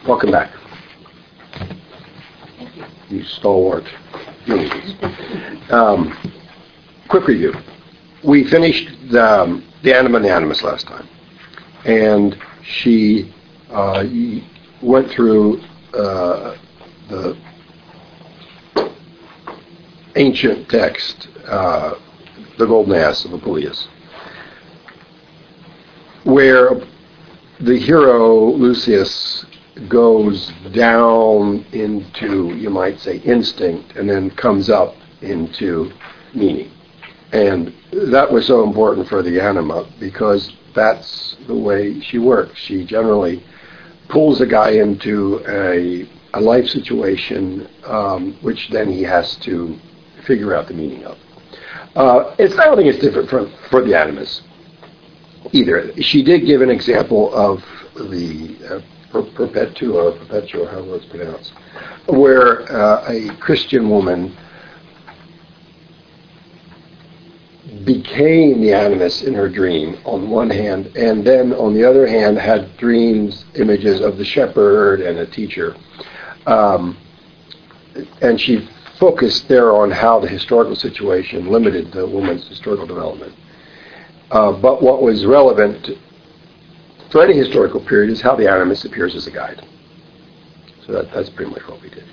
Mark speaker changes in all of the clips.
Speaker 1: Welcome back. You stalwart humans. Quick review. We finished the anima and the animus last time. And she went through the ancient text, the Golden Ass of Apuleius, where the hero, Lucius, goes down into, you might say, instinct, and then comes up into meaning. And that was so important for the anima, because that's the way she works. She generally pulls a guy into a life situation, which then he has to figure out the meaning of. I don't think it's different for the animus either. She did give an example of the perpetua, however it's pronounced, where a Christian woman became the animus in her dream on one hand, and then on the other hand had dreams, images of the shepherd and a teacher. And she focused there on how the historical situation limited the woman's historical development. But what was relevant for any historical period is how the animus appears as a guide. So that's pretty much what we did.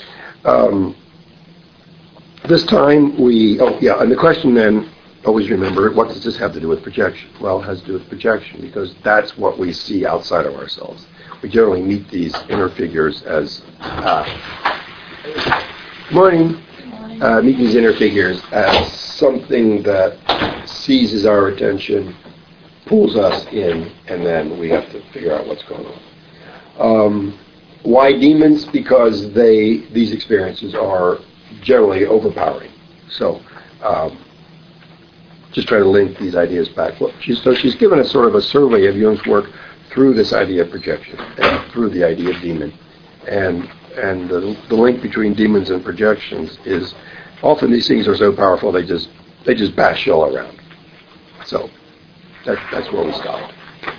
Speaker 1: This time and the question then, always remember, what does this have to do with projection? Well, it has to do with projection because that's what we see outside of ourselves. We generally meet these inner figures as meet these inner figures as something that seizes our attention, pulls us in, and then we have to figure out what's going on. Why demons? Because these experiences are generally overpowering. So just try to link these ideas back. She's given us sort of a survey of Jung's work through this idea of projection and through the idea of demon. And the link between demons and projections is often these things are so powerful they just bash you all around. So that's where we stopped.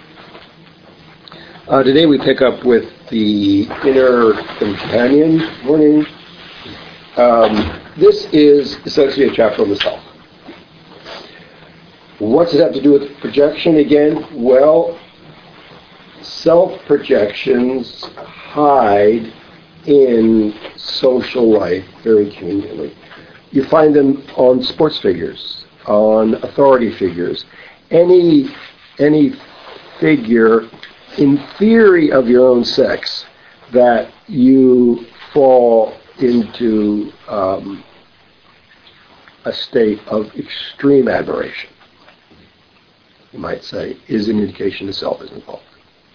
Speaker 1: Today we pick up with the inner companion. Morning. This is essentially a chapter on the self. What does it have to do with projection again? Well, self-projections hide in social life very conveniently. You find them on sports figures, on authority figures, any figure in theory of your own sex that you fall into a state of extreme admiration, you might say, is an indication the self is involved.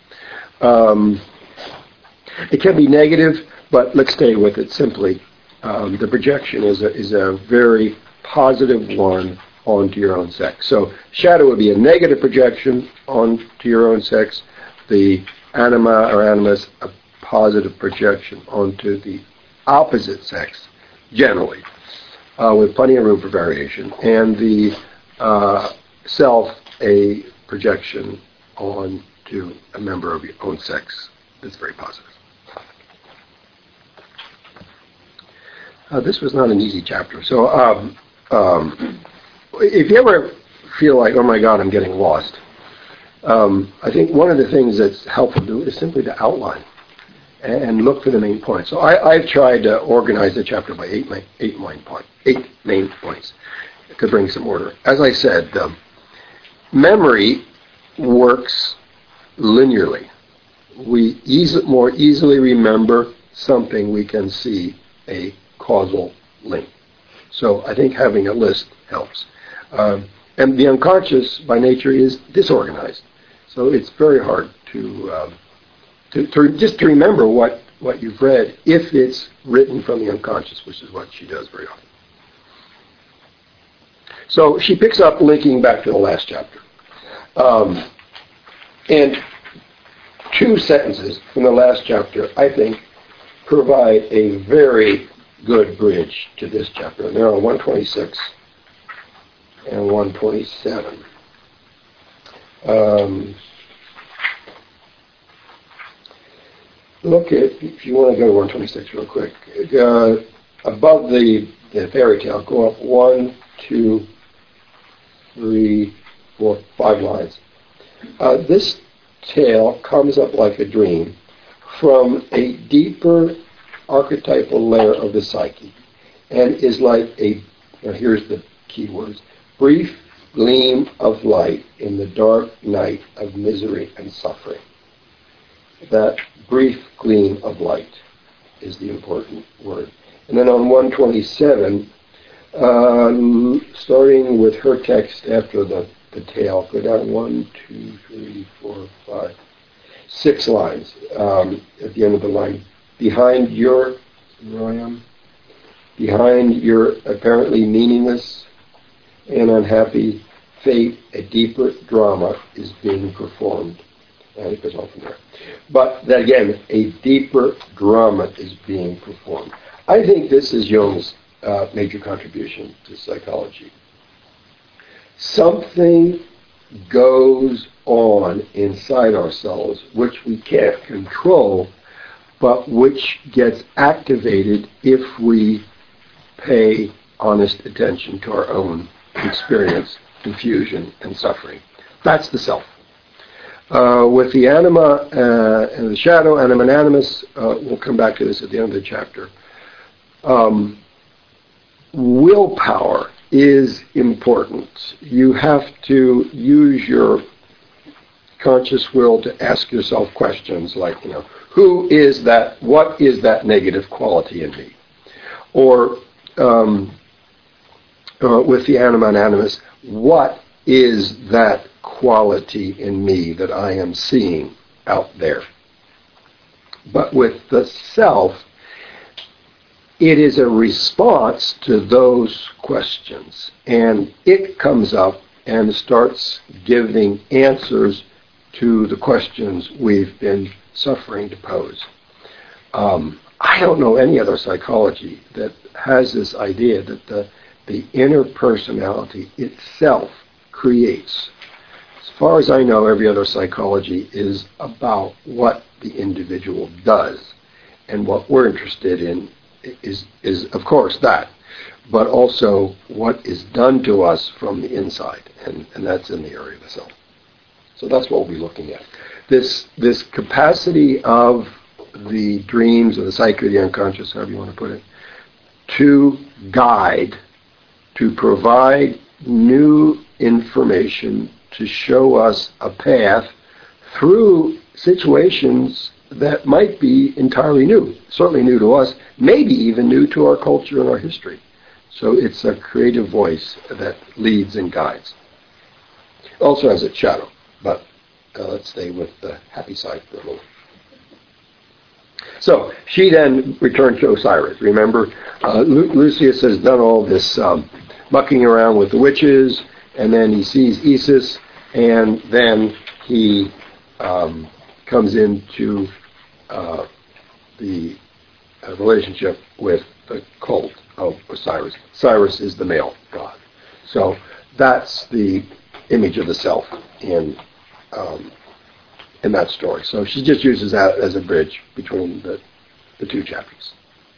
Speaker 1: It can be negative, but let's stay with it simply. The projection is a very positive one onto your own sex. So shadow would be a negative projection onto your own sex. The anima or animus, a positive projection onto the opposite sex, generally, with plenty of room for variation. And the self, a projection onto a member of your own sex that's very positive. This was not an easy chapter. So if you ever feel like, oh my God, I'm getting lost, I think one of the things that's helpful to do is simply to outline and look for the main points. So I've tried to organize the chapter by eight main points to bring some order. As I said, memory works linearly. We more easily remember something we can see a causal link. So I think having a list helps. And the unconscious by nature is disorganized. So it's very hard to just to remember what you've read if it's written from the unconscious, which is what she does very often. So she picks up linking back to the last chapter. And two sentences from the last chapter, I think, provide a very good bridge to this chapter. And they're on 126 and 127. look at, if you want to go to 126 real quick, above the fairy tale, go up 1, 2, 3, 4, 5 lines. This tale comes up like a dream from a deeper archetypal layer of the psyche, and is like now here's the key words, brief gleam of light in the dark night of misery and suffering. That brief gleam of light is the important word. And then on 127, starting with her text after the tale, go down 1, 2, 3, 4, 5, 6 lines at the end of the line. Behind your apparently meaningless and unhappy fate, a deeper drama is being performed. And it goes on from there. But then again, a deeper drama is being performed. I think this is Jung's major contribution to psychology. Something goes on inside ourselves which we can't control, but which gets activated if we pay honest attention to our own experience, confusion, and suffering. That's the self. With the anima and the shadow, anima and animus, we'll come back to this at the end of the chapter. Willpower is important. You have to use your conscious will to ask yourself questions like, who is that, what is that negative quality in me? Or with the anima and animus, what is that quality in me that I am seeing out there? But with the self, it is a response to those questions, and it comes up and starts giving answers to the questions we've been suffering to pose. I don't know any other psychology that has this idea that the inner personality itself creates. As far as I know, every other psychology is about what the individual does, and what we're interested in is of course that, but also what is done to us from the inside, and that's in the area of the self. So that's what we'll be looking at. This capacity of the dreams or the psyche or the unconscious, however you want to put it, to guide, to provide new information, to show us a path through situations that might be entirely new, certainly new to us, maybe even new to our culture and our history. So it's a creative voice that leads and guides. Also has its shadow, but let's stay with the happy side for a moment. So she then returned to Osiris. Remember, Lucius has done all this mucking around with the witches, and then he sees Isis, and then he comes into the relationship with the cult of Osiris. Osiris is the male god. So that's the image of the self in that story. So she just uses that as a bridge between the two chapters.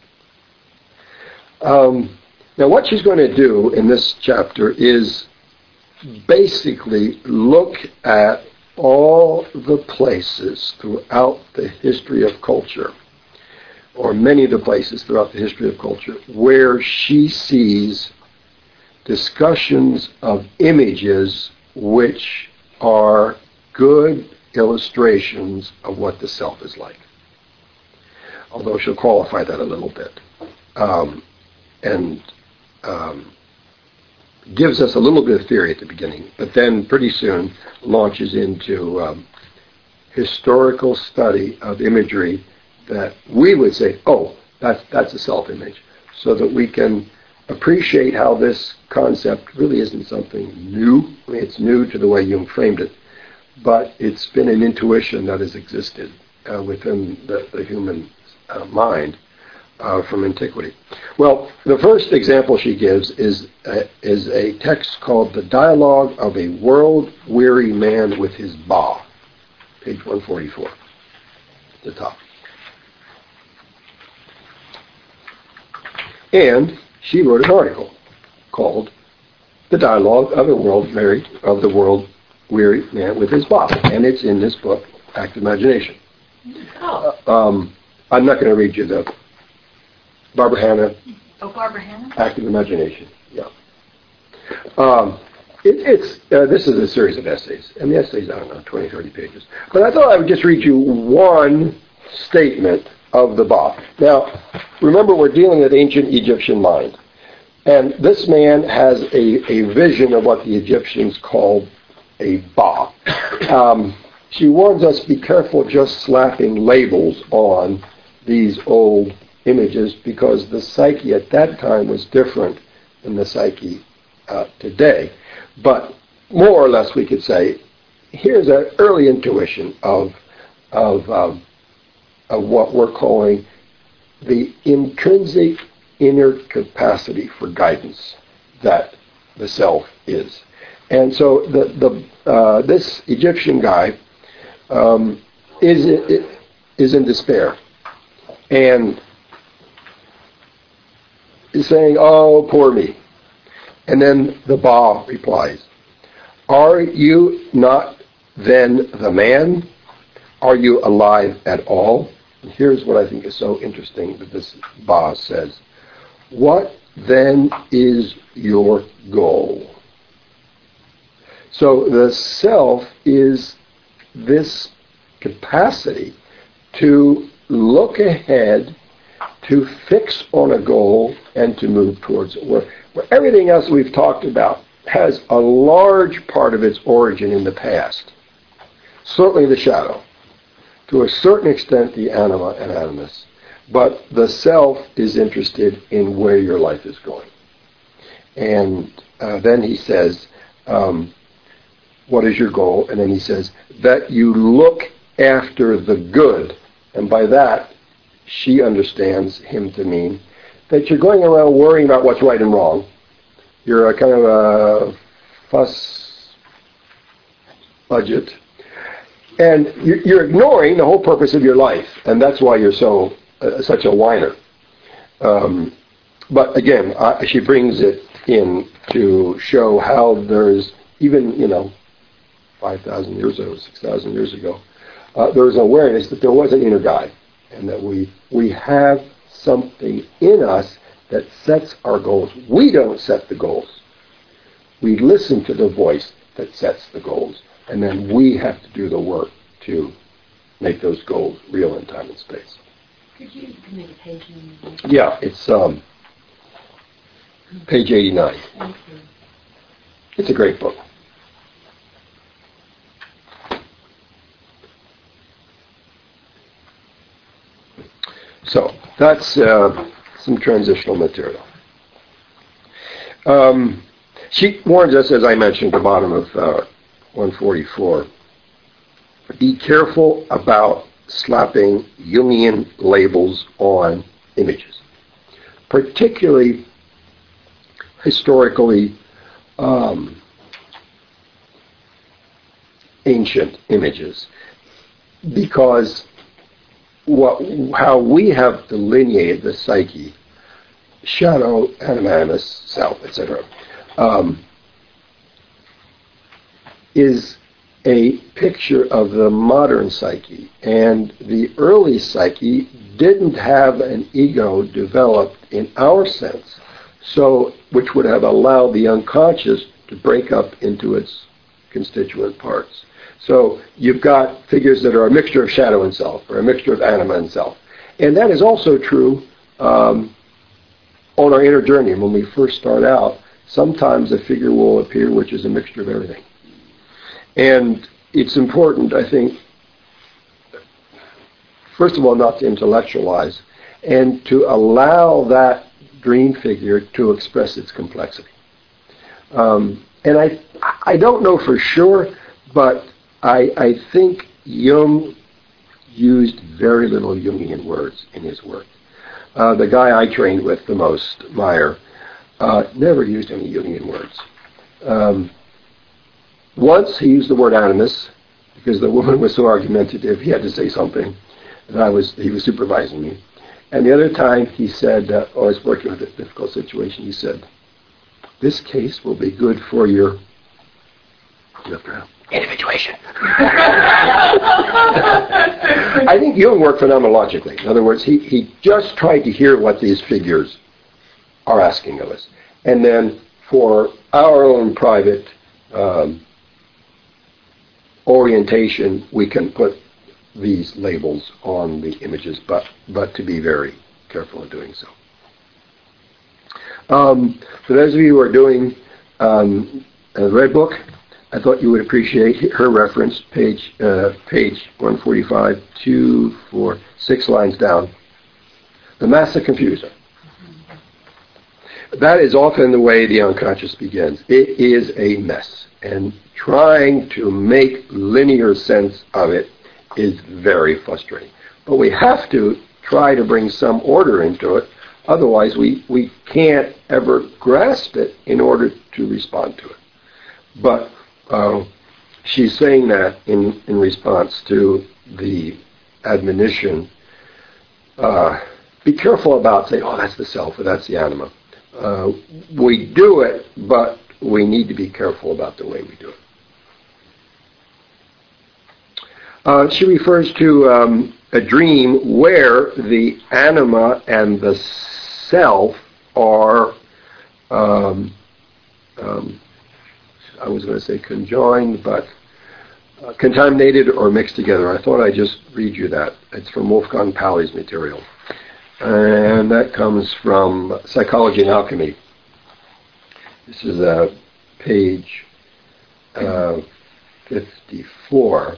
Speaker 1: Now what she's going to do in this chapter is basically look at all the places throughout the history of culture, or many of the places throughout the history of culture, where she sees discussions of images which are good illustrations of what the self is like. Although she'll qualify that a little bit. And gives us a little bit of theory at the beginning, but then pretty soon launches into historical study of imagery that we would say, oh, that's a self-image, so that we can appreciate how this concept really isn't something new. I mean, it's new to the way Jung framed it, but it's been an intuition that has existed within the human mind from antiquity. Well, the first example she gives is a text called The Dialogue of a World-Weary Man with His Ba, page 144, at the top. And she wrote an article called "The Dialogue of the World Weary Man with His Bob," and it's in this book, Active Imagination. I'm not going to read you the Barbara Hanna.
Speaker 2: Oh, Barbara Hanna?
Speaker 1: Active Imagination. Yeah. This is a series of essays, and the essays, I don't know, 20, 30 pages. But I thought I would just read you one statement of the Ba. Now, remember, we're dealing with ancient Egyptian mind. And this man has a vision of what the Egyptians called a Ba. She warns us, be careful just slapping labels on these old images, because the psyche at that time was different than the psyche today. But more or less we could say, here's an early intuition of what we're calling the intrinsic inner capacity for guidance that the self is. And so this Egyptian guy is in despair and is saying, "Oh, poor me." And then the Ba replies, "Are you not then the man? Are you alive at all?" And here's what I think is so interesting that this Ba says. "What then is your goal?" So the self is this capacity to look ahead, to fix on a goal, and to move towards it. Where everything else we've talked about has a large part of its origin in the past. Certainly the shadow. To a certain extent, the anima and animus. But the self is interested in where your life is going. And then he says, what is your goal? And then he says, that you look after the good. And by that, she understands him to mean that you're going around worrying about what's right and wrong. You're a kind of a fuss budget. And you're ignoring the whole purpose of your life. And that's why you're such a whiner. But again, she brings it in to show how there's even, 5,000 years ago, 6,000 years ago, there was awareness that there was an inner guide, and that we have something in us that sets our goals. We don't set the goals. We listen to the voice that sets the goals, and then we have to do the work to make those goals real in time and space.
Speaker 2: Could you make a page number?
Speaker 1: Yeah, it's page 89.
Speaker 2: Thank you.
Speaker 1: It's a great book. So that's some transitional material. She warns us, as I mentioned, at the bottom of 144, be careful about slapping Jungian labels on images, particularly historically ancient images, because how we have delineated the psyche, shadow, animus, self, etc., is a picture of the modern psyche. And the early psyche didn't have an ego developed in our sense, so which would have allowed the unconscious to break up into its constituent parts. So you've got figures that are a mixture of shadow and self, or a mixture of anima and self. And that is also true on our inner journey. When we first start out, sometimes a figure will appear which is a mixture of everything. And it's important, I think, first of all, not to intellectualize, and to allow that dream figure to express its complexity. And I don't know for sure, but I think Jung used very little Jungian words in his work. The guy I trained with the most, Meyer, never used any Jungian words. Once he used the word animus, because the woman was so argumentative, he had to say something, and he was supervising me. And the other time he said, I was working with a difficult situation, he said, this case will be good for your individuation. I think Jung worked phenomenologically. In other words, he just tried to hear what these figures are asking of us. And then for our own private orientation, we can put these labels on the images, but to be very careful in doing so. For those of you who are doing a Red Book, I thought you would appreciate her reference, page 145, 2, 4, 6 lines down. The Massa Confusa. That is often the way the unconscious begins. It is a mess, and trying to make linear sense of it is very frustrating. But we have to try to bring some order into it, otherwise we can't ever grasp it in order to respond to it. But she's saying that in response to the admonition, be careful about saying, oh, that's the self, or that's the anima. We do it, but we need to be careful about the way we do it. She refers to a dream where the anima and the self are, I was going to say conjoined, but contaminated or mixed together. I thought I'd just read you that. It's from Wolfgang Paulli's material. And that comes from Psychology and Alchemy. This is page 54.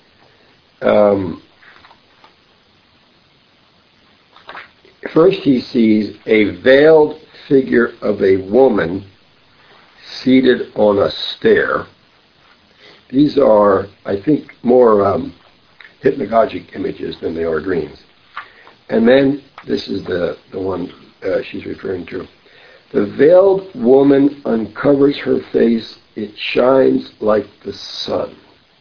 Speaker 1: First he sees a veiled figure of a woman seated on a stair. These are, I think, more hypnagogic images than they are dreams. And then, this is the one she's referring to. The veiled woman uncovers her face. It shines like the sun.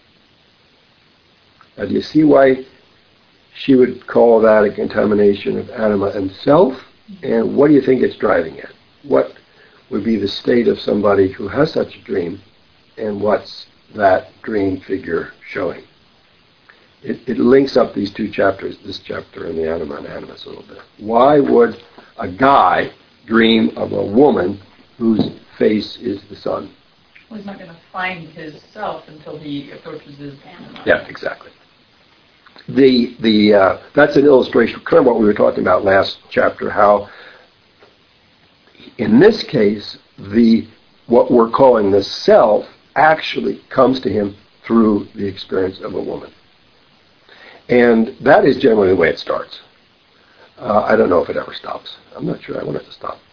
Speaker 1: Now, do you see why she would call that a contamination of anima and self? And what do you think it's driving at? What would be the state of somebody who has such a dream, and what's that dream figure showing? It links up these two chapters, this chapter and the anima and animus a little bit. Why would a guy dream of a woman whose face is the sun?
Speaker 3: Well, he's not going to find his self until he approaches his anima.
Speaker 1: Yeah, exactly. That's an illustration, kind of what we were talking about last chapter, how in this case, what we're calling the self actually comes to him through the experience of a woman. And that is generally the way it starts. I don't know if it ever stops. I'm not sure I want it to stop.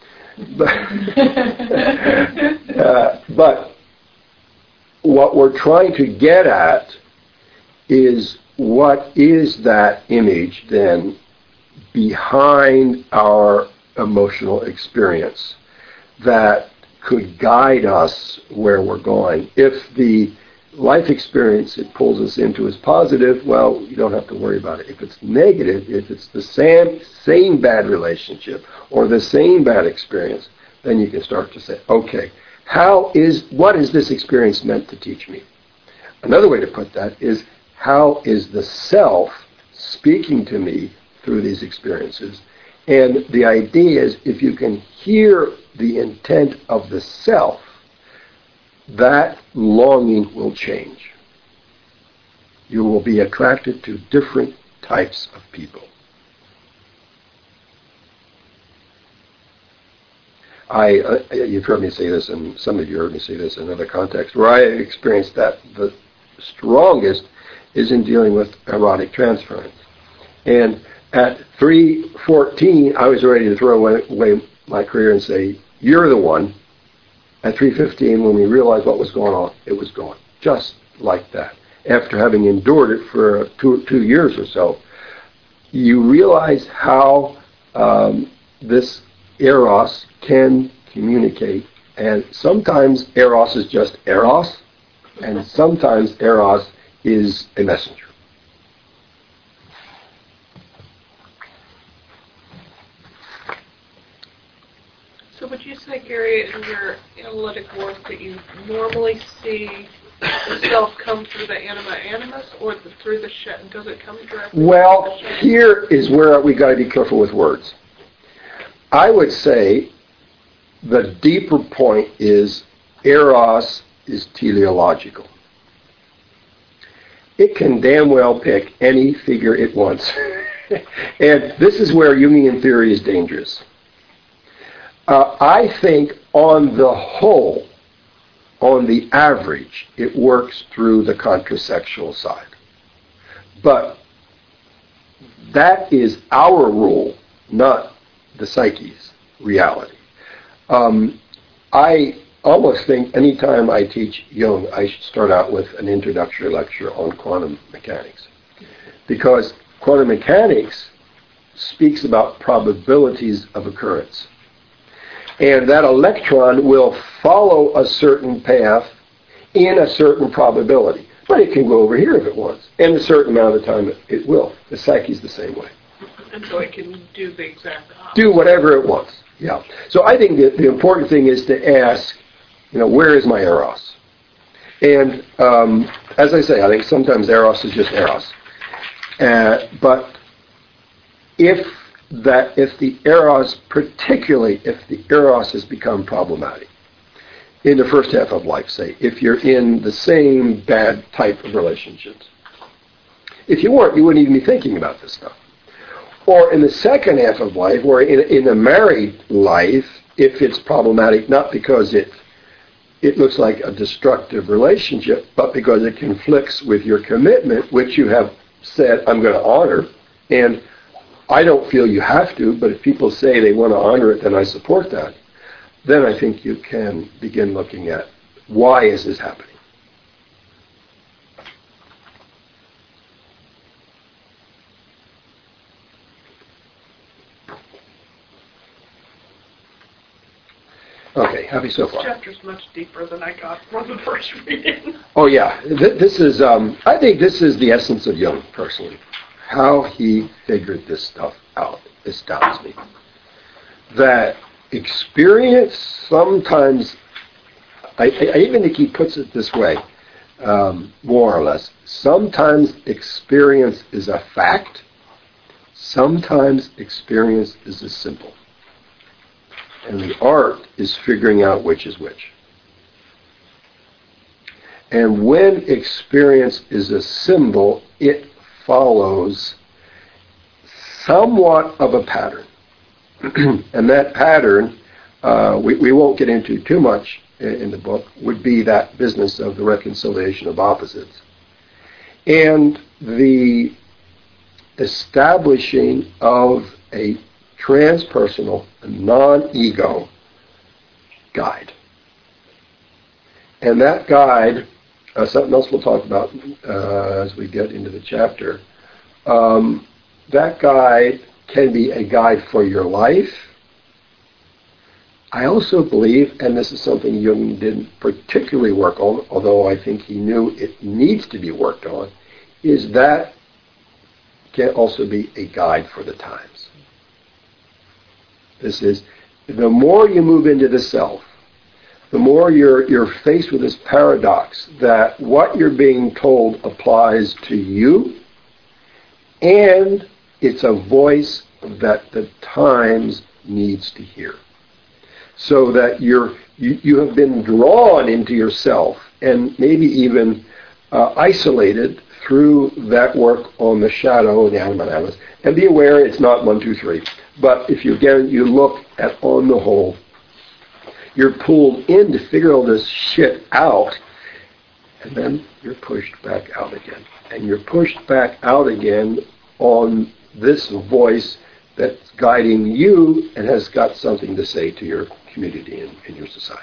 Speaker 1: But what we're trying to get at is, what is that image then behind our emotional experience that could guide us where we're going? If the life experience it pulls us into is positive, well, you don't have to worry about it. If it's negative, if it's the same bad relationship or the same bad experience, then you can start to say, okay, what is this experience meant to teach me? Another way to put that is, how is the self speaking to me through these experiences? And the idea is, if you can hear the intent of the self, that longing will change. You will be attracted to different types of people. You've heard me say this, and some of you heard me say this in other contexts, where I experienced that the strongest is in dealing with erotic transference. And at 3:14, I was ready to throw away my career and say, you're the one. At 3:15, when we realized what was going on, it was gone. Just like that. After having endured it for two years or so, you realize how this eros can communicate. And sometimes eros is just eros, and sometimes eros is a messenger.
Speaker 4: So would you say, Gary, in your analytic work that you normally see the self come through the anima animus or through the shadow? Does it come directly?
Speaker 1: Well, here is where we got to be careful with words. I would say the deeper point is eros is teleological. It can damn well pick any figure it wants. And this is where Jungian theory is dangerous. I think on the whole, on the average, it works through the contrasexual side. But that is our rule, not the psyche's reality. I almost think anytime I teach Jung, I should start out with an introductory lecture on quantum mechanics. Because quantum mechanics speaks about probabilities of occurrence. And that electron will follow a certain path in a certain probability. But it can go over here if it wants. And a certain amount of time it will. The psyche is the same way.
Speaker 4: And so it can do the exact opposite.
Speaker 1: Do whatever it wants. Yeah. So I think that the important thing is to ask, where is my eros? And as I say, I think sometimes eros is just eros. But if the eros, particularly if the eros has become problematic, in the first half of life, say, if you're in the same bad type of relationships. If you weren't, you wouldn't even be thinking about this stuff. Or in the second half of life, or in a married life, if it's problematic, not because it looks like a destructive relationship, but because it conflicts with your commitment, which you have said, I'm going to honor, and I don't feel you have to, but if people say they want to honor it, then I support that. Then I think you can begin looking at why is this happening. Okay, happy so far.
Speaker 4: This chapter's much deeper than I got from the first reading.
Speaker 1: Oh yeah, this is. I think this is the essence of Jung, personally. How he figured this stuff out astounds me. That experience sometimes, I even think he puts it this way, more or less. Sometimes experience is a fact. Sometimes experience is a symbol. And the art is figuring out which is which. And when experience is a symbol, it follows somewhat of a pattern. And that pattern, we won't get into too much in the book, would be that business of the reconciliation of opposites. And the establishing of a transpersonal, non-ego guide. And that guide, something else we'll talk about as we get into the chapter, that guide can be a guide for your life. I also believe, and this is something Jung didn't particularly work on, although I think he knew it needs to be worked on, is that can also be a guide for the times. This is, the more you move into the self, the more you're faced with this paradox that what you're being told applies to you, and it's a voice that the times needs to hear. So that you have been drawn into yourself and maybe even isolated through that work on the shadow and the anima animus. And be aware it's not 1, 2, 3. But if you look at on the whole, you're pulled in to figure all this shit out, and then you're pushed back out again. And you're pushed back out again on this voice that's guiding you and has got something to say to your community and your society.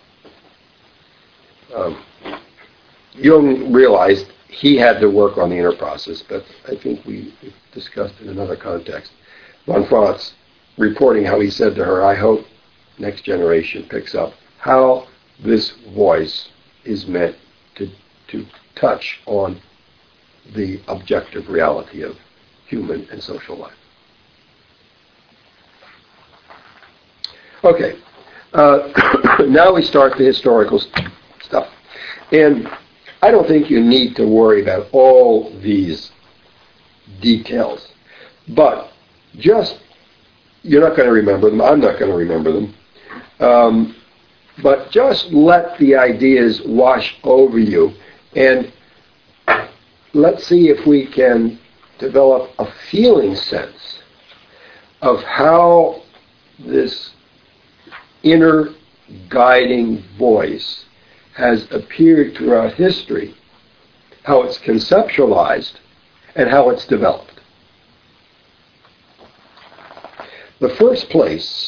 Speaker 1: Jung realized he had to work on the inner process, but I think we discussed in another context. Von Franz reporting how he said to her, I hope next generation picks up how this voice is meant to touch on the objective reality of human and social life. Okay, Now we start the historical stuff. And I don't think you need to worry about all these details. But just, you're not going to remember them. I'm not going to remember them. But just let the ideas wash over you. And let's see if we can develop a feeling sense of how this inner guiding voice has appeared throughout history, how it's conceptualized, and how it's developed. The first place,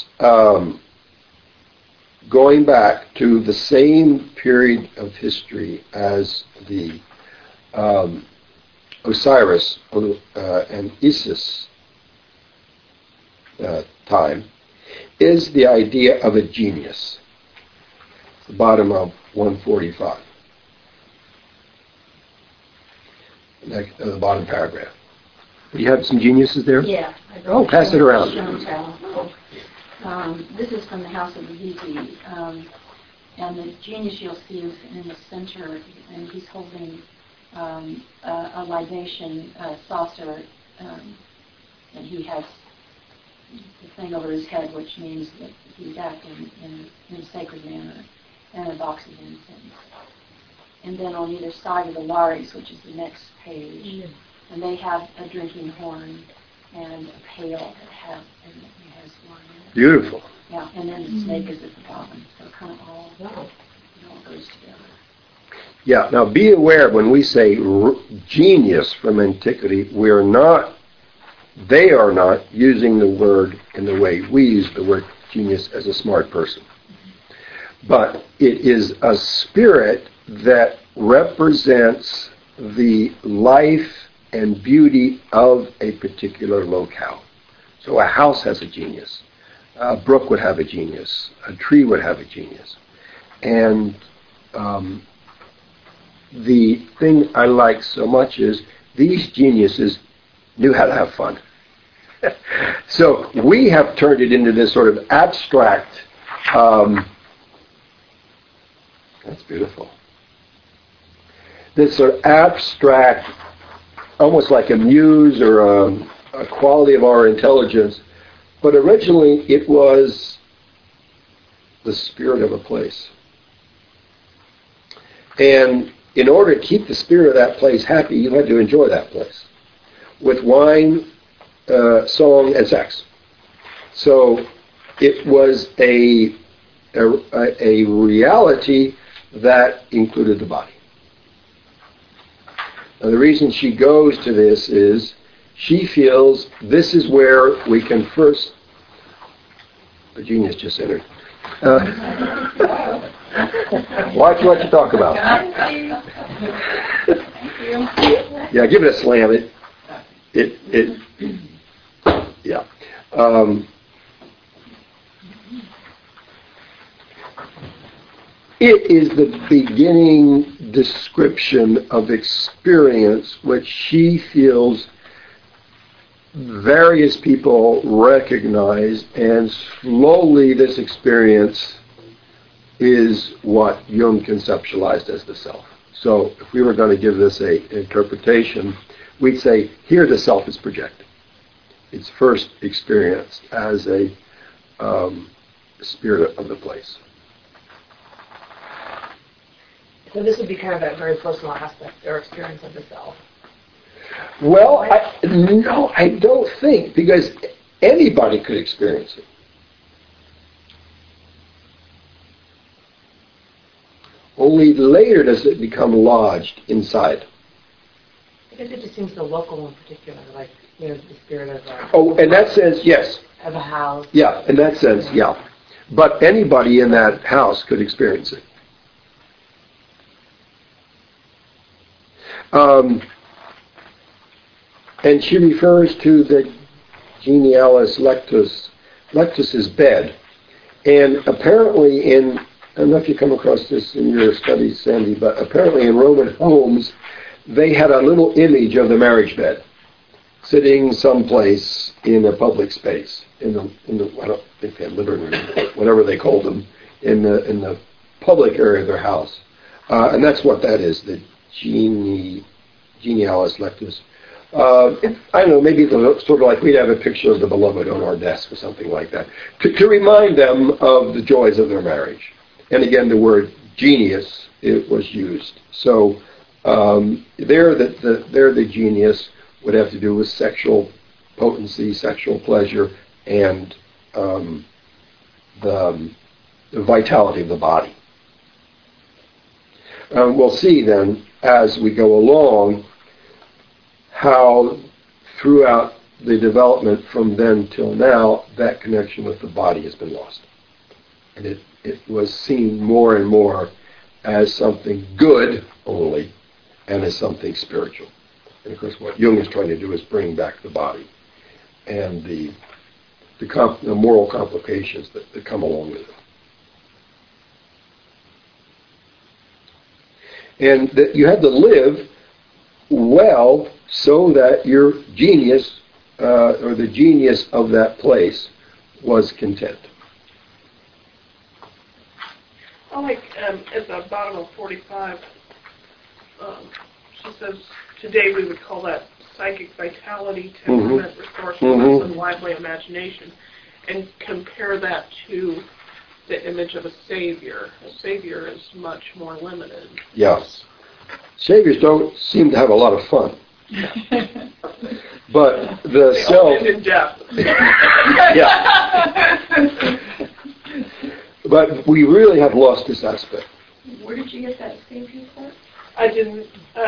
Speaker 1: going back to the same period of history as the Osiris and Isis time, is the idea of a genius. The bottom of 145. The bottom paragraph. Do you have some geniuses there?
Speaker 2: Yeah.
Speaker 1: Oh, pass it around.
Speaker 2: This is from the House of Vizi. And the genius you'll see is in the center, and he's holding a libation saucer, and he has the thing over his head, which means that he's acting in a sacred manner, and a box of incense. And then on either side of the Lares, which is the next page, and they have a drinking horn and a pail that has wine in it.
Speaker 1: Beautiful.
Speaker 2: Yeah, and then the snake is at the bottom, so it kind of all goes together.
Speaker 1: Yeah, now be aware when we say genius from antiquity, they are not using the word in the way we use the word genius as a smart person. But it is a spirit that represents the life and beauty of a particular locale. So a house has a genius. A brook would have a genius. A tree would have a genius. And the thing I like so much is these geniuses knew how to have fun. So we have turned it into this sort of abstract, that's beautiful, this sort of abstract, almost like a muse or a quality of our intelligence, but originally it was the spirit of a place. And in order to keep the spirit of that place happy, you had to enjoy that place with wine, song, and sex. So it was a reality that included the body. Now the reason she goes to this is she feels this is where we can first... The genius just entered. Watch what you talk about. Yeah, give it a slam. Yeah. It is the beginning description of experience which she feels various people recognize, and slowly this experience is what Jung conceptualized as the self. So if we were going to give this an interpretation, we'd say here the self is projected. It's first experienced as a spirit of the place.
Speaker 5: So this would be kind of a very personal aspect or experience of the self.
Speaker 1: Well, no, I don't think, because anybody could experience it. Only later does it become lodged inside.
Speaker 5: I guess it just seems so local in particular, like, the spirit of
Speaker 1: in that sense, yes.
Speaker 5: Of a house.
Speaker 1: Yeah, in that sense, yeah. But anybody in that house could experience it. And she refers to the genialis lectus. Lectus is bed. And apparently I don't know if you come across this in your studies, Sandy, but apparently in Roman homes, they had a little image of the marriage bed sitting someplace in a public space, in the I don't think they had living room, whatever they called them in the public area of their house. And that's what that is, the genialis lectus. I don't know, maybe it's sort of like we'd have a picture of the beloved on our desk or something like that, to remind them of the joys of their marriage. And again, the word genius, it was used. So there the genius would have to do with sexual potency, sexual pleasure, and the vitality of the body. We'll see then, as we go along, how throughout the development from then till now, that connection with the body has been lost. And it was seen more and more as something good only, and as something spiritual. And of course what Jung is trying to do is bring back the body and the moral complications that come along with it. And that you had to live well so that your genius, or the genius of that place, was content.
Speaker 4: I like at the bottom of 45, she says, today we would call that psychic vitality, temperament, resourcefulness, and lively imagination, and compare that to the image of a savior. A savior is much more limited.
Speaker 1: Yes. Saviors don't seem to have a lot of fun. But the
Speaker 4: They
Speaker 1: self...
Speaker 4: all end in death.
Speaker 1: Yeah. But we really have lost this aspect.
Speaker 2: Where did you get that savior part?
Speaker 4: I didn't.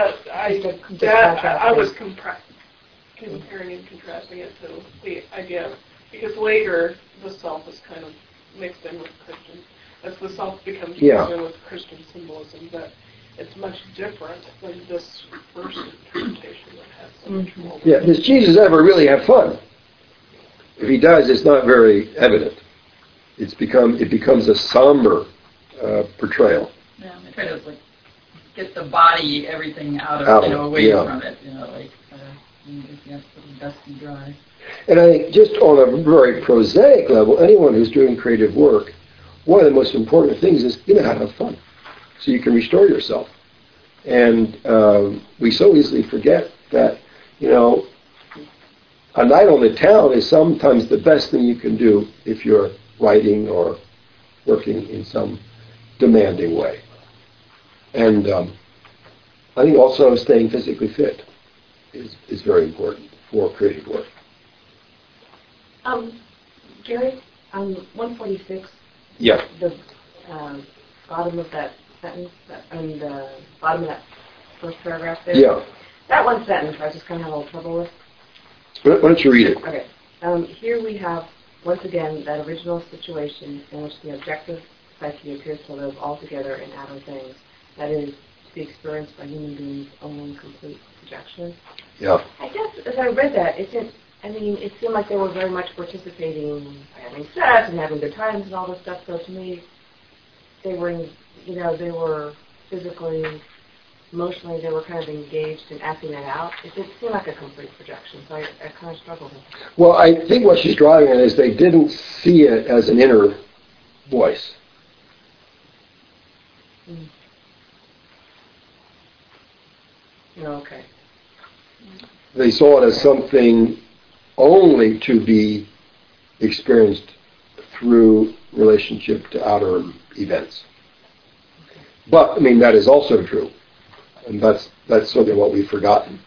Speaker 4: I was comparing and contrasting it to the idea, because later the self is kind of mixed in with Christian. As the self becomes mixed in with Christian symbolism, that it's much different than this first interpretation that has so much more.
Speaker 1: Yeah. Does Jesus ever really have fun? If he does, it's not very evident. It becomes a somber portrayal.
Speaker 3: Yeah, they try to like get the body, everything out of away from it. You have to put it dusty dry.
Speaker 1: And I think just on a very prosaic level, anyone who's doing creative work, one of the most important things is how to have fun, so you can restore yourself. And we so easily forget that a night on the town is sometimes the best thing you can do if you're writing or working in some demanding way. And I think also staying physically fit is very important for creative work.
Speaker 5: Gary, on 146,
Speaker 1: Yeah.
Speaker 5: the bottom of that sentence, the bottom of that first paragraph there.
Speaker 1: Yeah.
Speaker 5: That one sentence I just kind of have a little trouble with.
Speaker 1: Why don't you read it?
Speaker 5: Okay. Here we have, once again, that original situation in which the objective psyche appears to live altogether in outer things. That is, to be experienced by human beings only in complete projection.
Speaker 1: Yeah.
Speaker 5: I guess as I read that, it seemed like they were very much participating by having sex and having good times and all this stuff. So to me, they were, they were physically, emotionally, they were kind of engaged in acting that out. It didn't seem like a complete projection, so I kind of struggled with it.
Speaker 1: Well, I think what she's driving at is they didn't see it as an inner voice.
Speaker 5: Okay.
Speaker 1: They saw it as something only to be experienced through relationship to outer events. But, that is also true. And that's sort of what we've forgotten.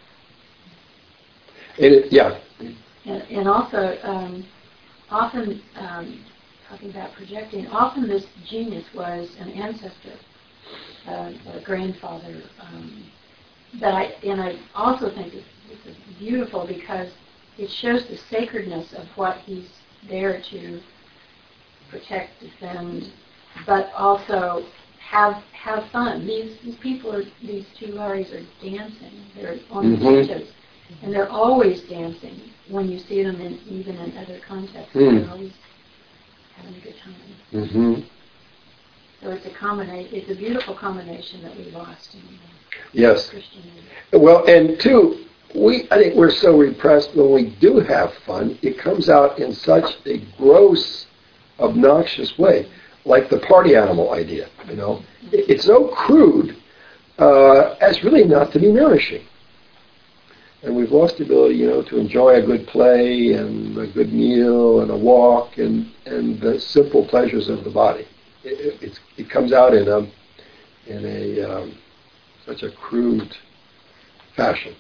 Speaker 2: And also, often, talking about projecting, often this genius was an ancestor, a grandfather. I also think it's beautiful because it shows the sacredness of what he's there to protect, defend, but also have fun. These people these two Laurys are dancing. They're on the benches, and they're always dancing. When you see them even in other contexts, they're always having a good time. So it's a beautiful combination that we lost in
Speaker 1: Yes.
Speaker 2: Christianity.
Speaker 1: Well, and two, I think we're so repressed when we do have fun, it comes out in such a gross, obnoxious way. like the party animal idea, you know. It's so crude as really not to be nourishing. And we've lost the ability, you know, to enjoy a good play and a good meal and a walk and the simple pleasures of the body. It comes out in a such a crude fashion.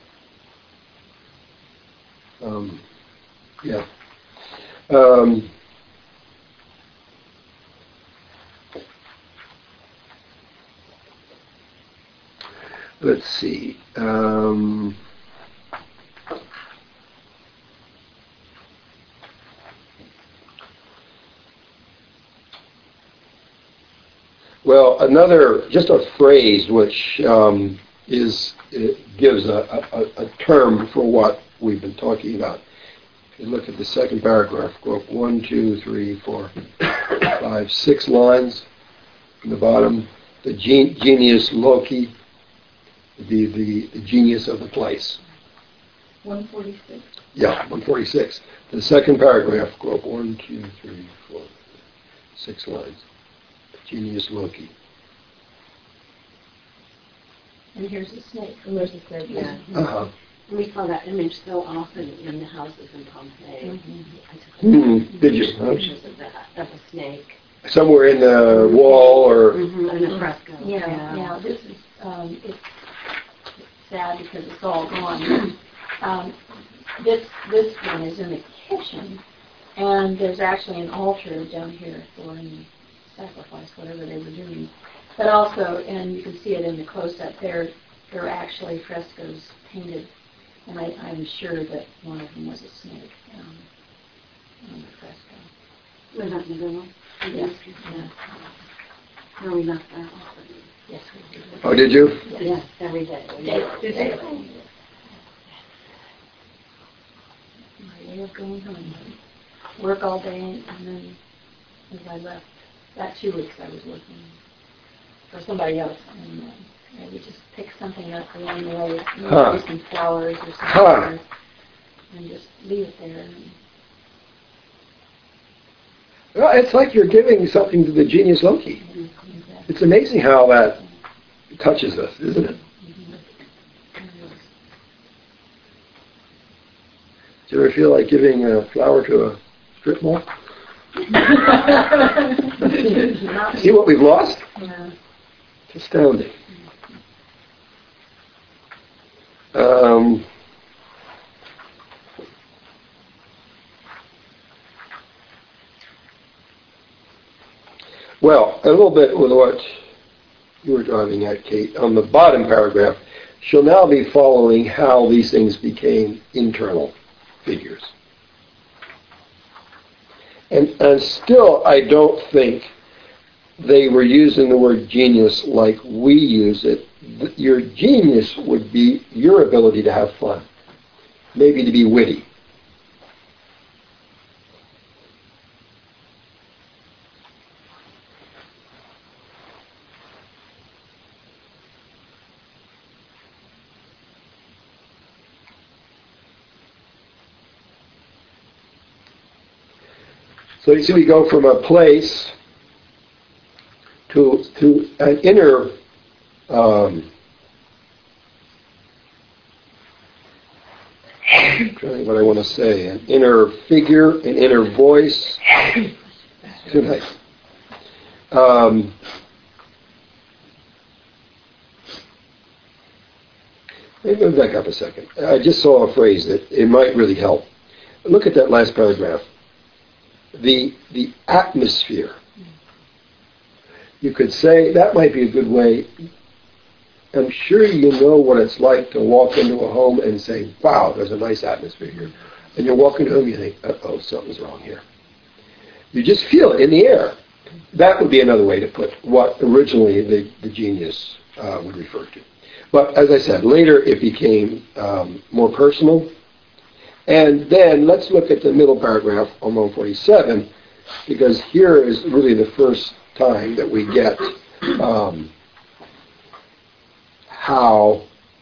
Speaker 1: Yeah. Let's see. Well, just a phrase which gives a term for what we've been talking about. If you look at the second paragraph, go up 1, 2, 3, 4, 5, 6 lines from the bottom. The genius loci, the genius of the place.
Speaker 2: 146.
Speaker 1: Yeah, 146. The second paragraph, go up 1, 2, 3, 4, 6 lines. Genius loci.
Speaker 2: And here's a snake.
Speaker 5: And there's a snake, yeah.
Speaker 1: Uh-huh.
Speaker 6: And we saw that image so often in the houses in Pompeii.
Speaker 1: Did you?
Speaker 6: Pictures of that, of a snake.
Speaker 1: Somewhere in the wall or...
Speaker 6: In a fresco.
Speaker 2: Yeah. This is, it's sad because it's all gone. This one is in the kitchen, and there's actually an altar down here for any sacrifice, whatever they were doing. But also, and you can see it in the close-up there are actually frescoes painted, and I'm sure that one of them was a snake on the fresco.
Speaker 6: Was that the good one?
Speaker 2: Yes. Yeah.
Speaker 6: Where we left that often.
Speaker 2: Yes, we did.
Speaker 1: Oh, did you?
Speaker 6: Yes, every day.
Speaker 2: My way of going home. Work all day, and then as I left, that 2 weeks I was working for somebody else, and I would just pick something up along the way, maybe some flowers or something, and just leave it there.
Speaker 1: Well, it's like you're giving something to the genius loci. It's amazing how that touches us, isn't it? Do you ever feel like giving a flower to a strip mall? See what we've lost?
Speaker 2: Yeah.
Speaker 1: It's astounding. Well, a little bit with what you were driving at, Kate. On the bottom paragraph, she'll now be following how these things became internal figures. And still, I don't think they were using the word genius like we use it. Your genius would be your ability to have fun, maybe to be witty. So you see, we go from a place to an inner trying to think what I want to say, an inner figure, an inner voice. Too nice. Let me back up a second. I just saw a phrase that it might really help. Look at that last paragraph. The atmosphere. You could say that might be a good way. I'm sure you know what it's like to walk into a home and say, wow, there's a nice atmosphere here. And you're walking home, you think, uh-oh, something's wrong here. You just feel it in the air. That would be another way to put what originally the genius would refer to. But as I said, later it became more personal. And then let's look at the middle paragraph on 147, because here is really the first time that we get how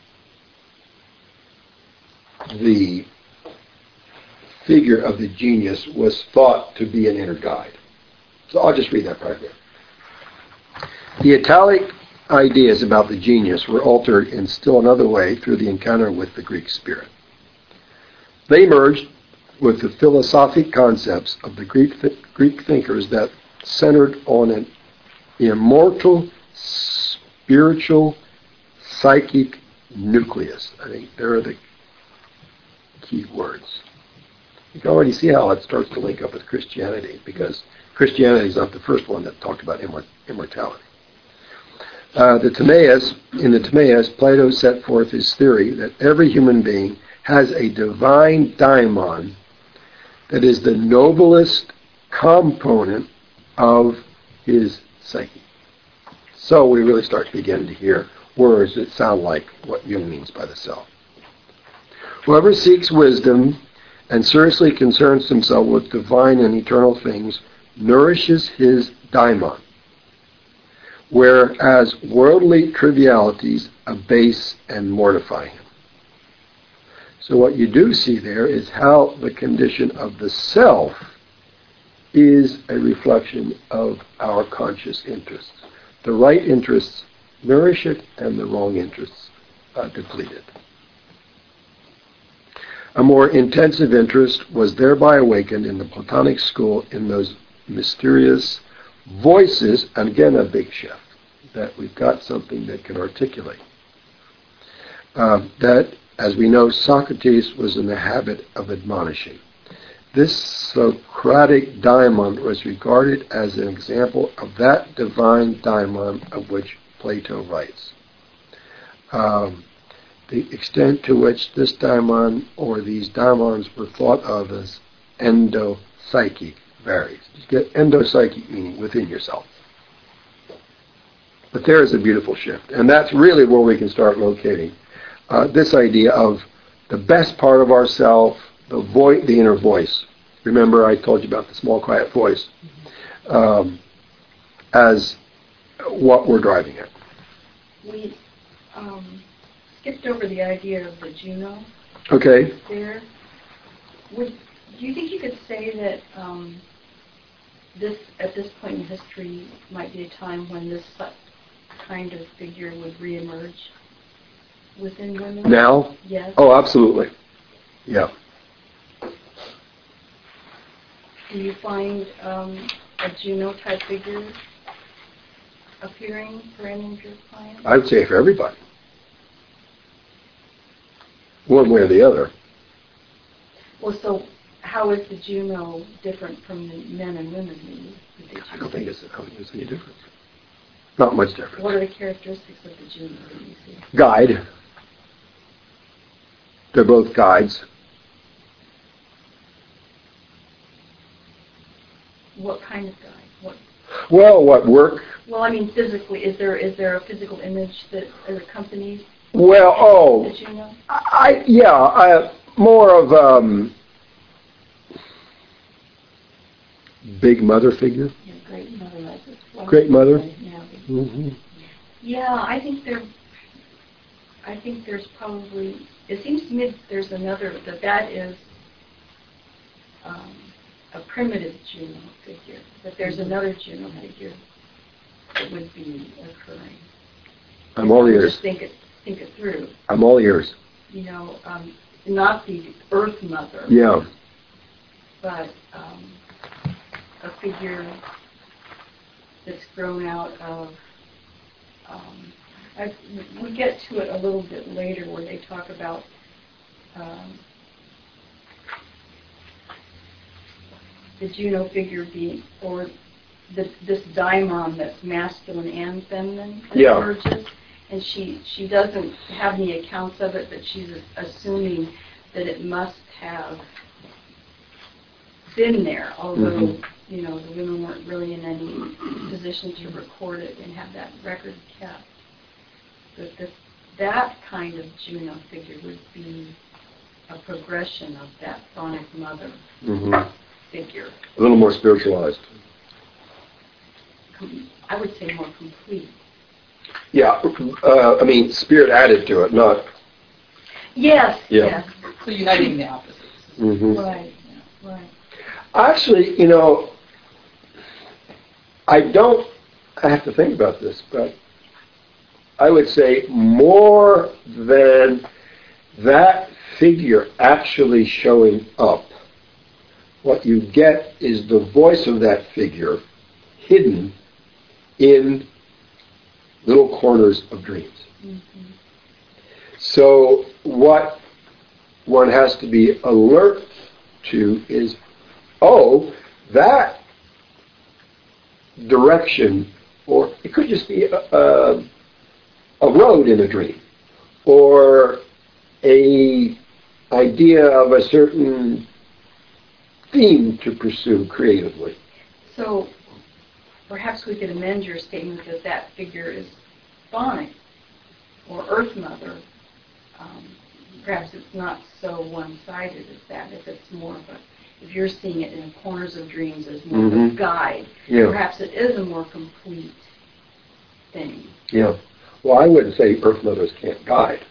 Speaker 1: the figure of the genius was thought to be an inner guide. So I'll just read that part there. The italic ideas about the genius were altered in still another way through the encounter with the Greek spirit. They merged with the philosophic concepts of the Greek thinkers that centered on an immortal, spiritual, psychic nucleus. I think there are the key words. You can already see how it starts to link up with Christianity, because Christianity is not the first one that talked about immortality. In the Timaeus, Plato set forth his theory that every human being has a divine daimon that is the noblest component of his psyche. So we really start to begin to hear words that sound like what Jung means by the self. Whoever seeks wisdom and seriously concerns himself with divine and eternal things nourishes his daimon, whereas worldly trivialities abase and mortify him. So what you do see there is how the condition of the self is a reflection of our conscious interests. The right interests nourish it, and the wrong interests deplete it. A more intensive interest was thereby awakened in the Platonic school in those mysterious voices, and again a big shift, that we've got something that can articulate. That, as we know, Socrates was in the habit of admonishing. This Socratic daimon was regarded as an example of that divine daimon of which Plato writes. The extent to which this daimon or these daimons were thought of as endopsychic varies. You get endopsychic meaning within yourself. But there is a beautiful shift, and that's really where we can start locating this idea of the best part of ourself, the inner voice. Remember, I told you about the small, quiet voice as what we're driving at.
Speaker 2: We skipped over the idea of the Juno.
Speaker 1: Okay.
Speaker 2: There. Do you think you could say that at this point in history might be a time when this kind of figure would reemerge within women?
Speaker 1: Now?
Speaker 2: Yes.
Speaker 1: Oh, absolutely. Yeah.
Speaker 2: Do you find a Juno-type figure appearing for any of your clients?
Speaker 1: I would say for everybody. One way or the other.
Speaker 2: Well, so how is the Juno different from the men and women?
Speaker 1: I don't think it's any difference. Not much difference.
Speaker 2: What are the characteristics of the Juno that you see?
Speaker 1: Guide. They're both guides.
Speaker 2: What kind of guide?
Speaker 1: What work?
Speaker 2: Well, I mean, physically, is there a physical image that accompanies?
Speaker 1: Well,
Speaker 2: the Juno?
Speaker 1: more of big mother figure.
Speaker 2: Yeah, great mother.
Speaker 1: Great mother.
Speaker 2: Yeah.
Speaker 1: Mm-hmm.
Speaker 2: Yeah, I think there's probably. It seems to me there's another that is a primitive Juno figure. That there's another Juno figure that would be occurring.
Speaker 1: I'm all ears.
Speaker 2: Just think it through.
Speaker 1: I'm all ears.
Speaker 2: You know, not the Earth Mother.
Speaker 1: Yeah.
Speaker 2: But a figure that's grown out of. We get to it a little bit later where they talk about the Juno figure being, or this daimon that's masculine and feminine that emerges, and she doesn't have any accounts of it, but she's assuming that it must have been there, although the women weren't really in any position to record it and have that record kept. But that kind of Juno figure would be a progression of that phonic mother figure.
Speaker 1: A little more spiritualized.
Speaker 2: I would say more complete.
Speaker 1: Yeah, spirit added to it, not...
Speaker 2: Yes, yes.
Speaker 3: So uniting the opposites.
Speaker 1: Mm-hmm.
Speaker 2: Right, right.
Speaker 1: Actually, I have to think about this, but I would say more than that figure actually showing up, what you get is the voice of that figure hidden in little corners of dreams. Mm-hmm. So what one has to be alert to is, that direction, or it could just be a road in a dream, or a idea of a certain theme to pursue creatively.
Speaker 2: So perhaps we could amend your statement that figure is Bonnet or Earth Mother. Perhaps it's not so one-sided as that. If it's more of if you're seeing it in corners of dreams as more of a guide, perhaps it is a more complete thing.
Speaker 1: Yeah. Well, I wouldn't say Earth Mothers can't guide.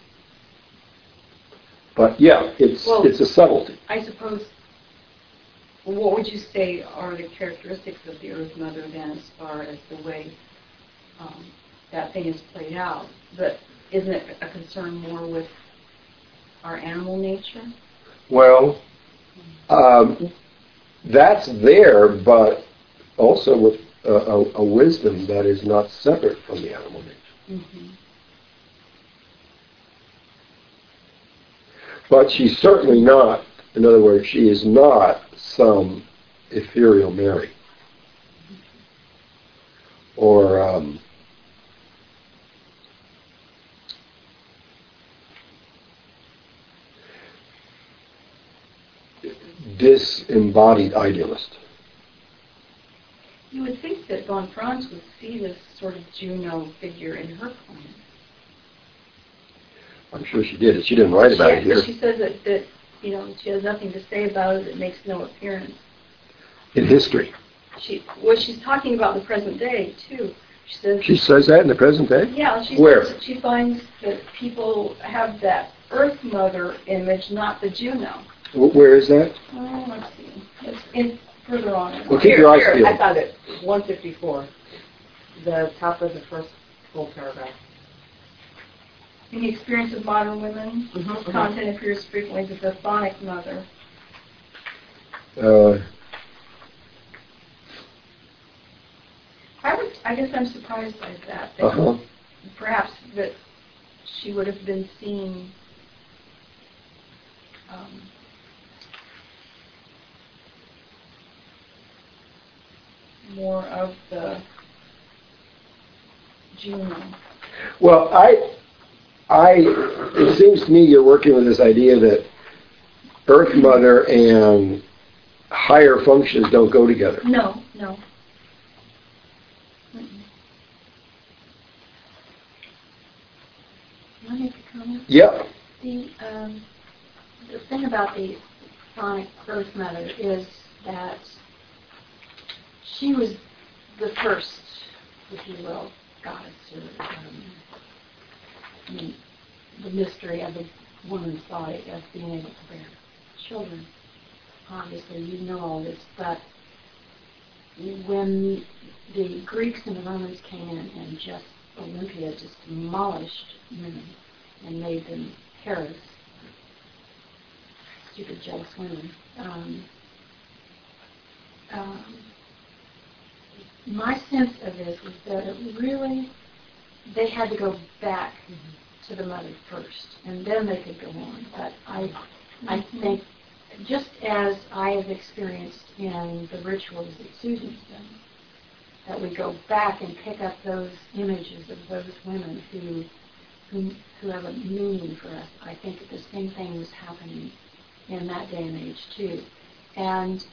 Speaker 1: But it's a subtlety.
Speaker 2: I suppose, what would you say are the characteristics of the Earth Mother then as far as the way that thing is played out? But isn't it a concern more with our animal nature?
Speaker 1: Well, that's there, but also with a wisdom that is not separate from the animal nature. Mm-hmm. But she's certainly not, in other words, she is not some ethereal Mary. Or disembodied idealist.
Speaker 2: You would think that Von Franz would see this sort of Juno figure in her poem.
Speaker 1: I'm sure she did. She didn't write about it here.
Speaker 2: But she says that she has nothing to say about it. It makes no appearance
Speaker 1: in history.
Speaker 2: She's talking about the present day too.
Speaker 1: She says that in the present day?
Speaker 2: Yeah.
Speaker 1: Where?
Speaker 2: She finds that people have that Earth Mother image, not the Juno.
Speaker 1: Where is that?
Speaker 2: Oh, let's see. It's further on.
Speaker 1: Well, keep your eyes peeled.
Speaker 5: I found it. 154. The top of the first full paragraph.
Speaker 2: In the experience of modern women, content appears frequently as the chthonic mother. I guess I'm surprised by that. Perhaps that she would have been seeing more of the Juno.
Speaker 1: Well, it seems to me you're working with this idea that Earth Mother and higher functions don't go together.
Speaker 2: No. Can I make a comment?
Speaker 1: Yeah.
Speaker 2: The thing about the chthonic Earth Mother is that she was the first, if you will, goddess, the mystery of the woman's body as being able to bear children. Obviously, you know all this, but when the Greeks and the Romans came in and Olympia just demolished women and made them heroes, stupid, jealous women. My sense of this is that they had to go back to the mother first, and then they could go on. But I think, just as I have experienced in the rituals that Susan's done, that we go back and pick up those images of those women who have a meaning for us. I think that the same thing was happening in that day and age too. And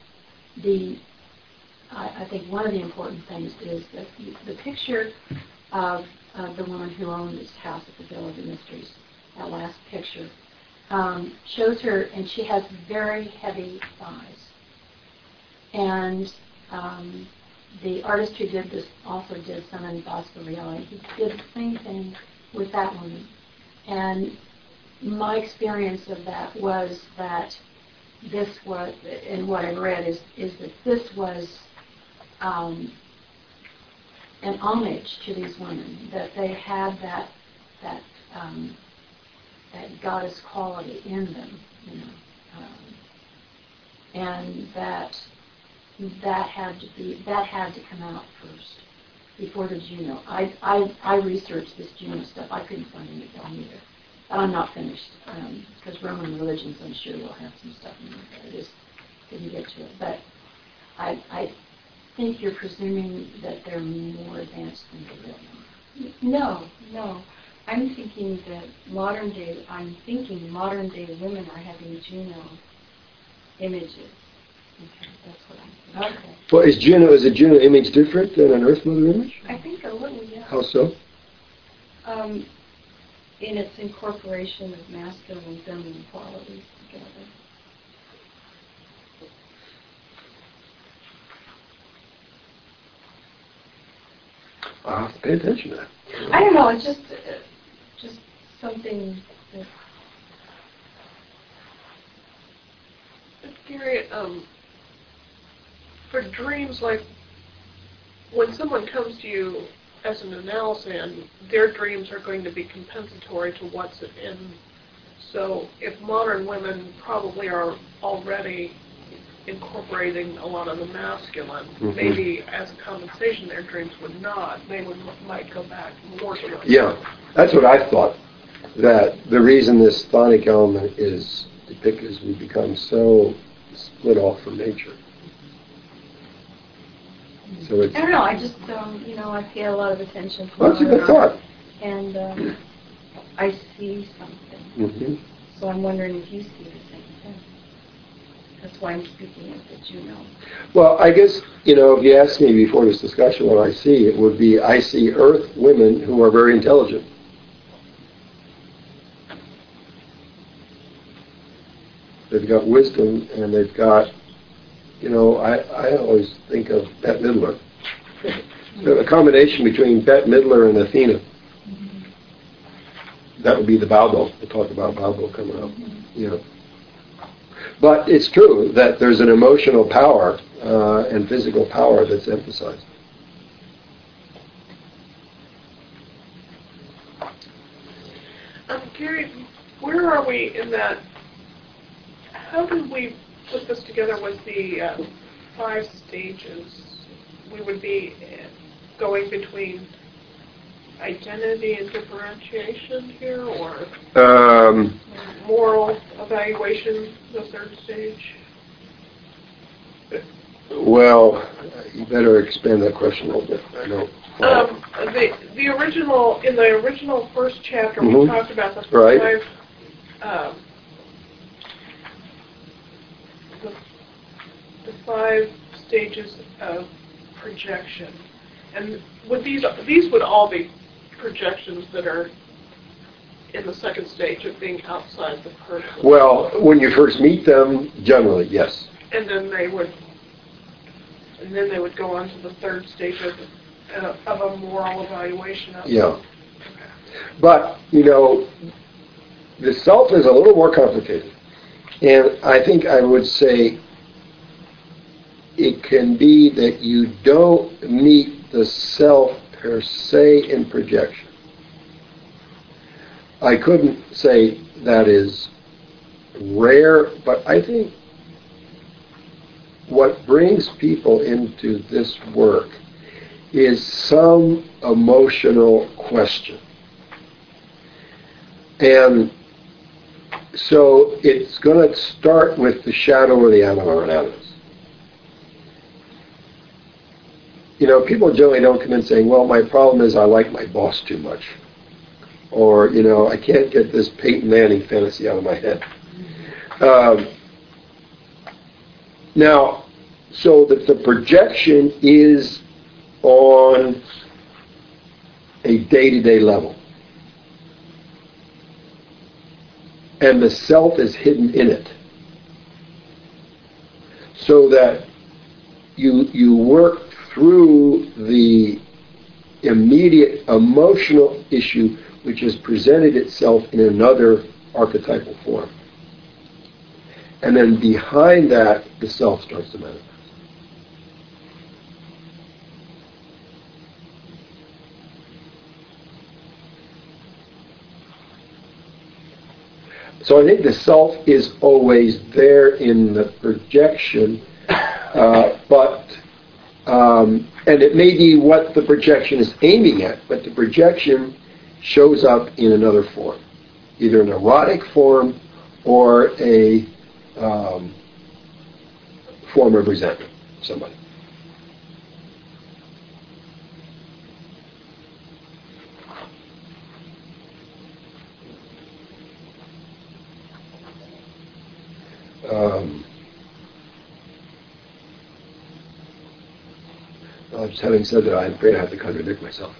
Speaker 2: I think one of the important things is that the picture of the woman who owned this house at the Villa of the Mysteries, that last picture, shows her, and she has very heavy thighs. And the artist who did this also did some in Bosco Reale. He did the same thing with that woman. And my experience of that was that this was, and what I read is that this was an homage to these women, that they had that goddess quality in them, and that had to come out first before the Juno. I researched this Juno stuff. I couldn't find anything either. And I'm not finished because Roman religions, I'm sure you'll have some stuff in there. I just didn't get to it, but I think you're presuming that they're more advanced than the real one.
Speaker 7: No. I'm thinking that modern day women are having Juno images. Okay, that's what I'm thinking.
Speaker 2: Okay.
Speaker 1: Well, is a Juno image different than an Earth Mother image?
Speaker 7: I think a little, yeah.
Speaker 1: How so?
Speaker 7: In its incorporation of masculine and feminine qualities together.
Speaker 1: I'll have to pay attention to that.
Speaker 7: I don't know. It's just something that.
Speaker 4: Gary, for dreams, like when someone comes to you as an analysan, their dreams are going to be compensatory to what's in. So if modern women probably are already incorporating a lot of the masculine, maybe as a compensation their dreams would not. They might go back more to it.
Speaker 1: Yeah, that's what I thought. That the reason this chthonic element is depicted is we become so split off from nature. So it's,
Speaker 7: I don't know. I just I pay a lot of attention to
Speaker 1: that's a good thought.
Speaker 7: And I see something.
Speaker 1: Mm-hmm.
Speaker 7: So I'm wondering if you see the same thing. That's why I'm speaking of the Juno.
Speaker 1: Well, I guess, if you asked me before this discussion what I see, it would be I see Earth women who are very intelligent. They've got wisdom and they've got, I always think of Bette Midler. A combination between Bette Midler and Athena. That would be the Balbo. We'll talk about Balbo coming up. But it's true that there's an emotional power and physical power that's emphasized.
Speaker 4: I'm curious, where are we in that? How did we put this together with the 5 stages? We would be going between identity and differentiation here, or moral evaluation, the 3rd stage?
Speaker 1: Well, you better expand that question a little bit. I know.
Speaker 4: The original first chapter, we talked about the 5 stages of projection, and these would all be projections that are in the 2nd stage of being outside the person.
Speaker 1: Well, when you first meet them, generally, yes.
Speaker 4: And then they would go on to the 3rd stage of a moral evaluation of
Speaker 1: them. Okay. But, the self is a little more complicated. And I think I would say it can be that you don't meet the self per se in projection. I couldn't say that is rare, but I think what brings people into this work is some emotional question. And so it's going to start with the shadow or the animal and animals. People generally don't come in saying, well, my problem is I like my boss too much. Or, I can't get this Peyton Manning fantasy out of my head. Now, so that the projection is on a day-to-day level. And the self is hidden in it. So that you work through the immediate emotional issue which has presented itself in another archetypal form. And then behind that, the self starts to manifest. So I think the self is always there in the projection, and it may be what the projection is aiming at, but the projection shows up in another form, either an erotic form or a form of resentment of somebody. Just having said that, I'm afraid I have to contradict myself.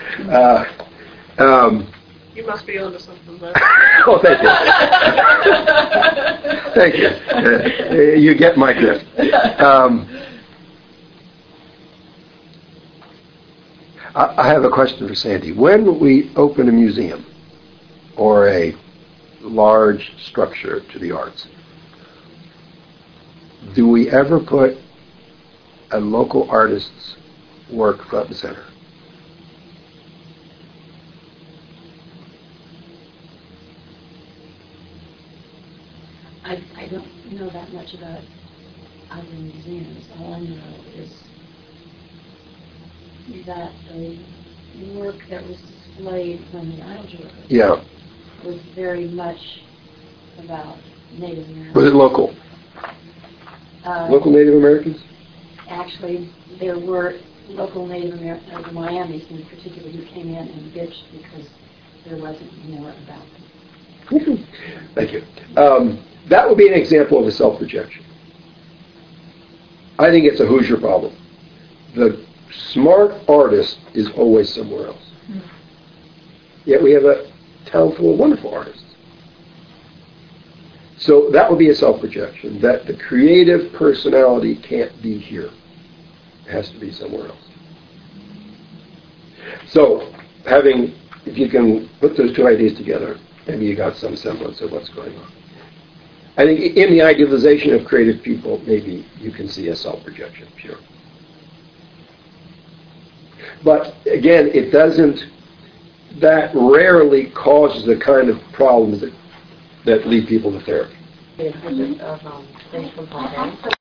Speaker 4: You must be onto something there.
Speaker 1: Oh, thank you. Thank you. You get my drift. I have a question for Sandy. When we open a museum or a large structure to the arts, do we ever put a local artist's work front and center?
Speaker 2: I don't know that much about other museums. All I know is that the work that was displayed from the Idle was very much about Native Americans.
Speaker 1: Was it local? Local Native Americans?
Speaker 2: Actually, there were local Native Americans, the Miamis in particular, who came in and bitched because there wasn't more about them.
Speaker 1: Thank you. That would be an example of a self-rejection. I think it's a Hoosier problem. The smart artist is always somewhere else. Yet we have a town full of wonderful artists. So that would be a self-rejection, that the creative personality can't be here. It has to be somewhere else. So, if you can put those two ideas together, maybe you got some semblance of what's going on. I think in the idealization of creative people, maybe you can see a self-rejection, sure. But again, that rarely causes the kind of problems that lead people to therapy.